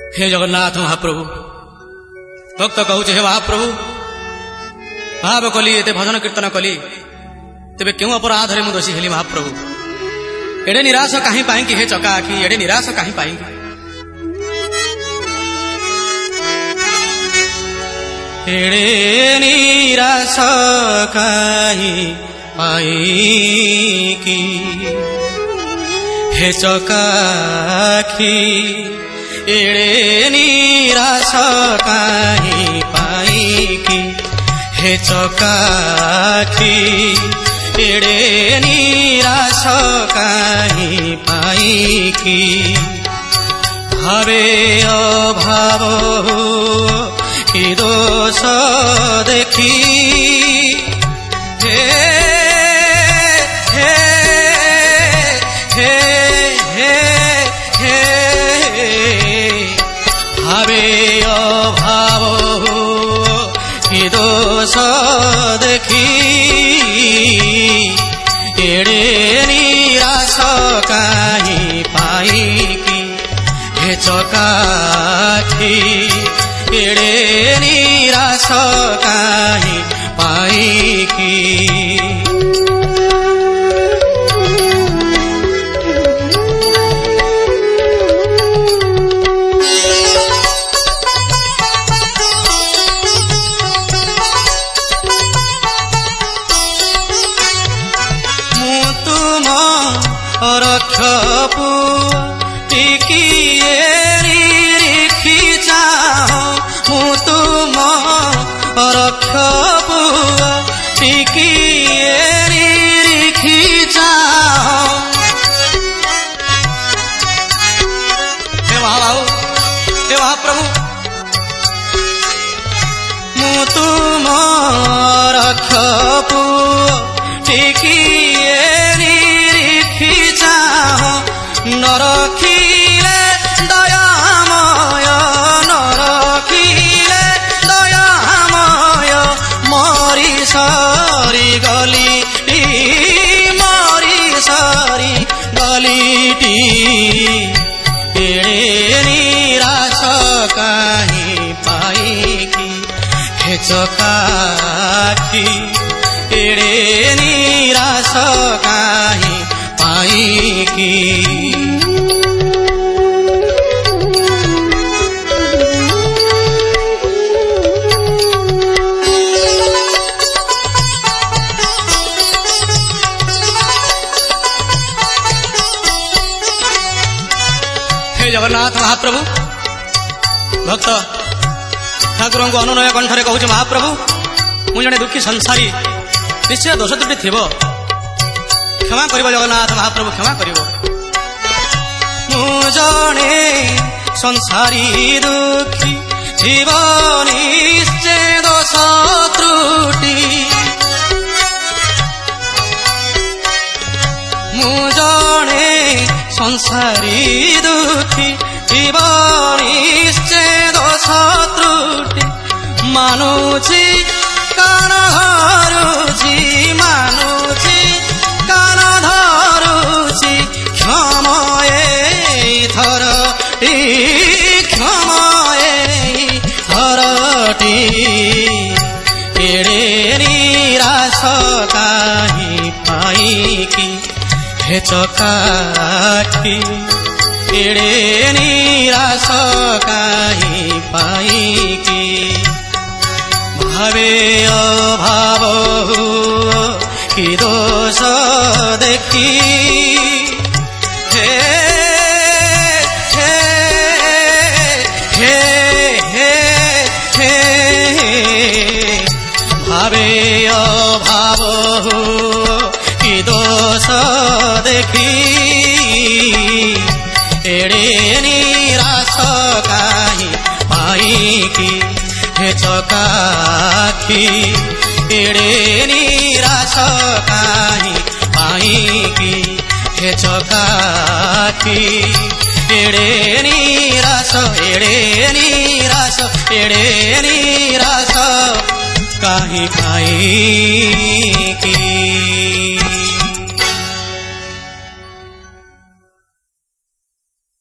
हे जगन्नाथ महाप्रभु भक्त कहूचे हे महाप्रभु भाव कली एते भजन कीर्तन कली तेबे क्यों अपराध रे मु दोषी हेली महाप्रभु एडे निराश काहे पाएंकी हे चका आखी एडे निराश काहे पाएंकी एडे निराश काहे पाएंकी हे चका आखी एडे निराश काहे पाएंकी हे चका आखी एडे निराश काहे पाएंकी भावे अभाव कि दोष देखी हे हे हे हे हे भावे अभाव कि दोष देखी एडे निराश काहे पाएंकी हे चका आखी एडे निराश काहे पाएंकी रक्षपु टिकिए रिखी चाहो मु तुम रक्षपु टिकिए रिखी चाहो हे महाबाहु हे महाप्रभु मु तुम रक्षपु टिकिए नरखिले दयामय नरखिले दयामय मरी सारी गली मरी सारी गलीटी एडे निराश काहे पाएंकी हे चका आखी एडे निराश काहे पाएंकी हे जगन्नाथ महाप्रभु भक्त ठाकुर को अनुनय कंठरे कहूँ महाप्रभु मु जड़े दुखी संसारी निश्चय दोष त्रुटि थी क्षमा कर जगन्नाथ महाप्रभु क्षमा कर मु जड़े संसारी दुखी जीवन निश्चय दोष त्रुटि मु जड़े संसारी दुखी जीवन निश्चय दोष त्रुटि मानुची कान धरुची मानुची कान धरुची क्षमये थरटी क्षमये थरटी एडे निराश काहे पाएंकी हे चका आखी एडे निराश काहे पाएंकी भावे अभाव कि दोष देखी हे हे हे हे हे भावे अभाव कि दोष देखी एडे निराश काहे पाएंकी हे चका आखी एडे निराश काहे पाएंकी हे चका आखी एडे निराश काहे पाएंकी।